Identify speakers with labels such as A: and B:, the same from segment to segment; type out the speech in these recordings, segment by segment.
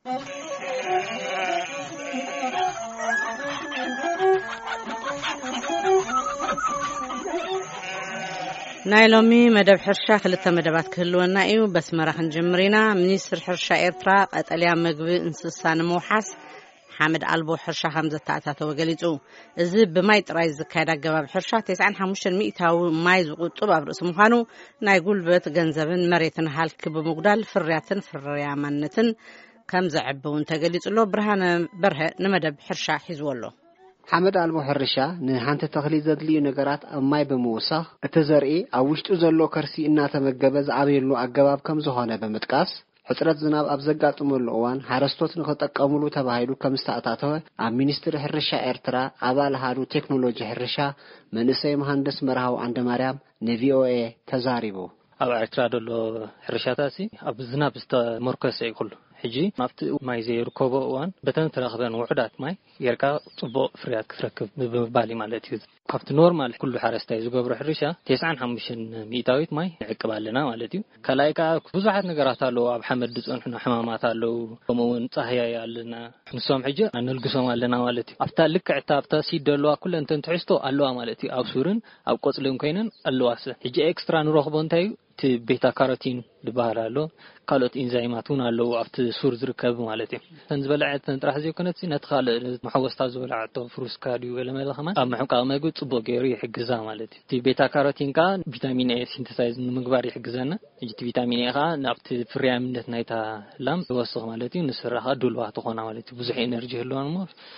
A: نايلومي مدب حرشا خلتا مدبات كهلونا ايو بس مراخن جمرينا منيستر حرشا ايرترا قتاليا مغبي انسسان موحس حامد ألبو حرشا خمزة تعتاته وقاليتو الزب بماي تراي زكايدا قباب حرشا 950 أو ماي زقوطو بابرس مخانو نايقول بيت غنزبن مريتن هالك بمقدال فرياتن فريامانتن كم زعبون تقاليتو لو برهان بره نمدب حرشا حيزولو
B: حامد ألبو حرشا نهانت تغليد زدليو نقرات أماي بموسخ اتزرئي أوشتو زلو كرسي إنا تمقبز عبيرلو أقباب كم زهانة بمتقاس حترات زناب أبزقات الأوان حرستوت نخطقاملو تبايلو كمستعطاتو عن مينستر حرشا إرترا عبال هادو تكنولوجي حرشا منسي مهندس مرهاو عند مريم نVOA تزاريبو
C: أو إرترا دولو حرشاتاسي أبزناب مركز يقول حجي نافت ماي زي ركوبو وان بتن تراخذن وحدات ماي يركا طبو فريات كتركب ببالي مالتي كافت نورمال كل حرستاي زغبر حرشا 950 ميتاويت ماي يعقبالنا مالتي كلايكا بزحات نغرات አለው አብ ሐመድ ጽንሕና ሕማማት አለው ወመውን ጻህያ ያለና ንሶም ሕጂ አንልግሶም አለና ማለቲ አፍታ ልክዕታ አፍታ ሲደልዋ ኩለ እንተን ትሕስቶ አለዋ ማለቲ ኣብ ሱርን ኣብ ቆጽልን ኮይነን አለዋስ ሕጂ ኤክስትራ ንሮኽቦ እንታይ ቤታ ካሮቲን ልባሃላሎ ካልኦት ኢንዛይማቱን አለው ኣብቲ ሱር ዝርከብ ማለት እዩ ተንዝበላዕት ተንጥራህ ዘይኮነት ነትኻለ መሐወስታ ዝበላዕቶ ፍሩስካዲዩ ወለመለኸማ ኣብ መሕቃ መግብ ጽቡቅ ገይሩ ይሕግዛ ማለት እዩ ቤታ ካሮቲን ካ ቪታሚን ኤ ሲንተሳይዝ ንምግባር ይሕግዘና እቲ ቪታሚን ኤ ካ ናብቲ ፍርያምነት ናይታ ላም ይወስኽ ማለት እዩ ንስራኻ ዱልዋ ተኾና ማለት እዩ ብዙሕ ኤነርጂ ህልዋንሞ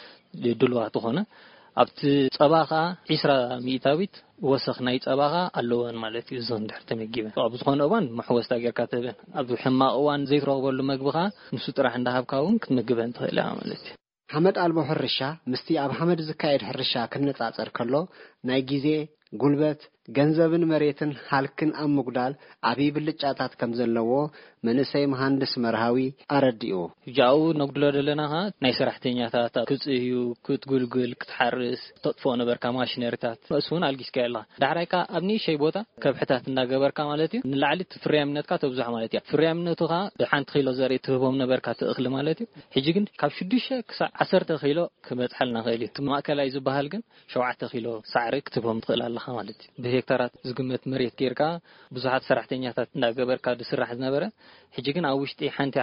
C: ዱልዋ ተኾና ኣብቲ ጸባኻ 20 ሚታዊት ወሰኽ ናይ ጸባኻ ኣለወን ማለት እዩ ዞን ድሕር ተመጊበ ኣብ ዝኾነ እዋን መሕወስታ ጌርካ ተበን ኣብ ሕማቕ እዋን ዘይትረኽበሉ መግብኻ ንሱ ጥራሕ እንዳሃብካውን ክትመግበን ትኽእል ማለት እዩ
B: حمد ألبو حرشا مستي أب حمد زكايد حرشا كنتاصر كله ናይ ጊዜ ጉልበት ገንዘብን መሬትን halkin ኣብ ምጉዳል ዓብይ ብልጫታት ከም ዘለዎ መንሰይ መሐንዲስ መርሃዊ አረዲኡ
C: ጃው ነግድሎ ደለናኻ ናይ ሰራሕተኛታት ክጽዩ ክትጉልጉል ክትሓርስ ተጥፎ ነበርካ ማሽነሪታት እሱን አልጊስካ ያላ ዳሕራይካ ኣብኒ ሸይ ቦታ ከብሕታት እንዳገበርካ ማለት እዩ ንላዕሊ ፍርያምነትካ ተብዛሕ ማለት እዩ ፍርያምነቱኻ ብሓንቲ ኪሎ ዘርኢ ትህቦም ነበርካ ትእኽሊ ማለት እዩ ሕጂ ግን ካብ 6 ክሳብ 10 ኪሎ ክበጽሐልና ኸይሊ ማእከላይ ዝበሃል ግን 7 ኪሎ ሳዕሪ ክትህቦም ትኽእላለኻ ማለት እዩ ሄክታራት ዝግመት መሬት ጌርካ ብዙሓት ሰራሕተኛታት እንዳገበርካ ድስራሕ ዝነበረ ሕጂ ግን ኣብ ውሽጢ ሓንቲ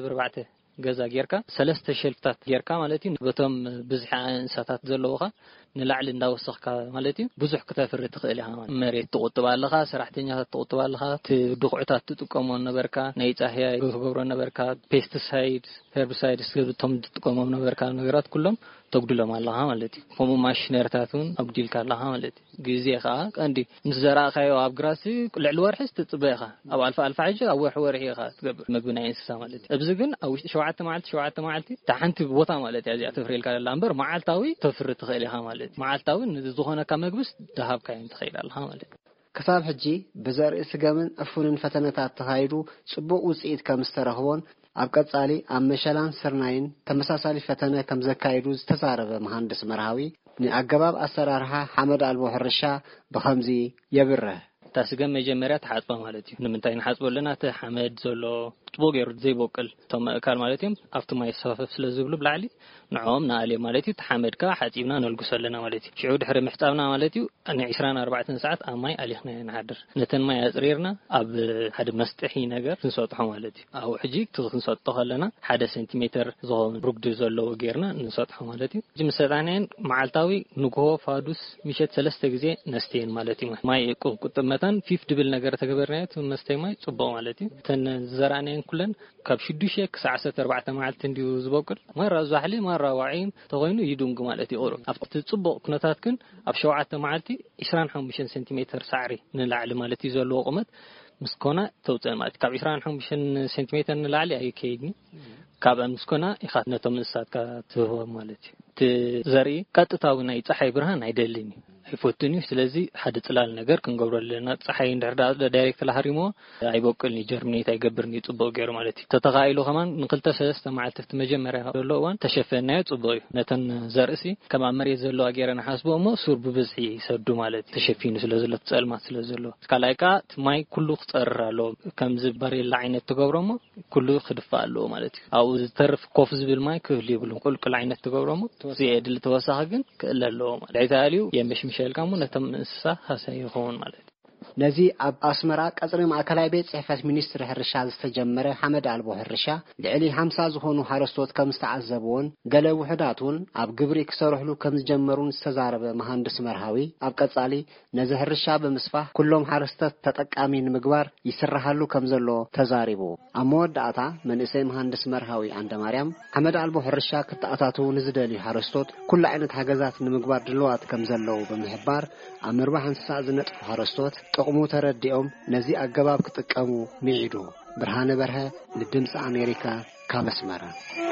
C: 4 ገዛ ጌርካ 3 ሸልፍታት ጌርካ ማለት እዩ በቶም ብዙሕ እንስሳታት ዘለውኻ ንላዕሊ እንዳወሰኽካ ማለት እዩ ብዙሕ ከተፍሪ ትኽእል ኢኻ መሬት ትቁጥባለኻ ሰራሕተኛታት ትቁጥባለኻ ትድቑዕታት ትጥቀሞ ነበርካ ናይ ጻህያ ይገብሮ ነበርካ ፔስቲሳይድ ሄርቢሳይድስ ቶም ትጥቀሞም ነበርካ ነገራት ኩሎም ተጉድሎም ኣለኻ ማለት እዩ ከምኡ ማሽነሪታቱን ኣብዲልካ ኣለኻ ማለት እዩ ግዜኻ ቀንዲ ምስ ዘራእኻዮ ኣብ ግራሲ ልዕሊ ወርሒ ትጽበኻ ኣብ ኣልፋ ሕጂ ኣብ ወርሒ ኢኻ ትገብር ምግቢ ናይ እንስሳ ማለት እዩ ኣብዚ ግን ኣብ ውሽጢ 7 መዓልቲ ታሓንቲ ቦታ ማለት እዩ እዚኣ ተፍሪልካ ዘላ እምበር መዓልታዊ ተፍሪ ትኽእል ኢኻ ማለት እዩ መዓልታዊ ንዝኾነካ መግብስ ደሃብካ ትኽእል ኣለኻ ማለት እዩ
B: كساب حجي بزرع سجمن أفونن فتنات تغايرو صبوا وسعيد كمسترخون أبقى صالي أم مشلان سرناين تمساسالي فتنة كم زكايروز تزارب مهندس مرهاوي من أجباب أسرارها حمد ألبو حرشا بخمزي يبره
C: تاسجم مجمرات حاسبة مالتي نمنتين حاسبة لنا حمد زلو تبوغير زي بوكل تم كار مالتيم أفتو ما يصفف سلزبلو بلعلي نعم نالي مالتي تحمد كا حاسبنا نلقصل لنا مالتي شعود حرم محتاجنا مالتي أنا 24 ساعة أماي علينا نحضر نتن ما يصيرنا أب حد مستحي نجار نصوتها مالتي أو حجيك تنصوتها لنا حدا سنتيمتر زون بركض زلو غيرنا نصوتها مالتي جم سدانين معلتاوي نجوا فادوس مشت 3 جزء نستين مالتي ما يكون كنت مثلا 5 دبل نجار تكبرنايت ونستيماي صبوا مالتي تن زرانين كلن كاب 6 كساعة 14 معلت نديو زبوكل مرة زحلي مرة وعين تغينو يدونج مالتي أورو أفقت تصبوا كنتات كن أبشوعة معلتي 25 سنتيمتر سعري نلعل مالتي زلوا قمت مسكونة توتن مالتي كاب 25 سنتيمتر نلعل أي كيدني كاب مسكونة إخاتنا تمن سات كتوه مالتي تزري كتتاونا يتصحي برهان عيدلني يفوتني ስለዚህ ሓደ ጽላል ነገር ክንገብረለና ፀሐይ እንደርዳ ዳይሬክት ለሐሪሞ አይበቅልኒ ጀርሚኔት አይገብርኒ ጽቡቅ ገይሩ ማለት እዩ ተተኻኢሉ ከማን ንክልተ ሰለስተ መዓልቲ መጀመሪያ ደሎዋን ተሸፈናዩ ጽቡቅ እዩ ነተን ዘርእሲ ከማ መሬት ዘሎ አገረና ሓስቦሞ ሱር ብብዝሒ ይሰዱ ማለት ተሸፊኑ ስለዘሎ ጸልማት ስለዘሎ ስካላይካ ማይ ኩሉ ክጸራሎ ከምዝ ባሬላ አይነት ተገብሮሞ ኩሉ ክድፋሎ ማለት እዩ አው ዝተርፍ ኮፍ ዝብል ማይ ክህሊ ይብሉ ቁልቁል አይነት ተገብሮሞ ሲኤድል ተወሳኸ ግን ክእለሎ ማለት እዩ የምሽምሸል ካሙ ነተም እንስሳ ሐሳይ ይሆን ማለት
B: ነዚ ኣብ ኣስመራ ቀጽሪ ማእከላይ ቤት ጽሕፈት ሚኒስትር ሕርሻ ዝተጀመረ ሐመድ አልቦ ሕርሻ ልዕሊ 50 ዝኾኑ ሓረስቶት ከም ዝተዓዘብዎን ገለ ውሕዳቱን ኣብ ግብሪ ክሰርሕሉ ከም ዝጀመሩን ዝተዛረበ መሃንድስ መርሃዊ ኣብ ቀጻሊ ነዚ ሕርሻ ብምስፋሕ ኩሎም ሓረስቶት ተጠቃሚ ንምግባር ይስራሃሉ ከም ዘሎ ተዛሪቡ ኣብ መወዳእታ መንእሰይ መሃንድስ መርሃዊ አንደ ማርያም ሐመድ አልቦ ሕርሻ ክትኣታቱ ንዝደልዩ ሓረስቶት ኩሉ ዓይነት ሓገዛት ንምግባር ድልዋት ከም ዘለው ብምሕባር ኣብ ምርባሕ እንስሳ ዝነጥፉ ሓረስቶት ጥቅሙ ተረዲኦም ነዚ አገባብ ክጥቀሙ ሚዒዱ ብርሃነ በርሀ ለድምጽ አሜሪካ ካበስመራ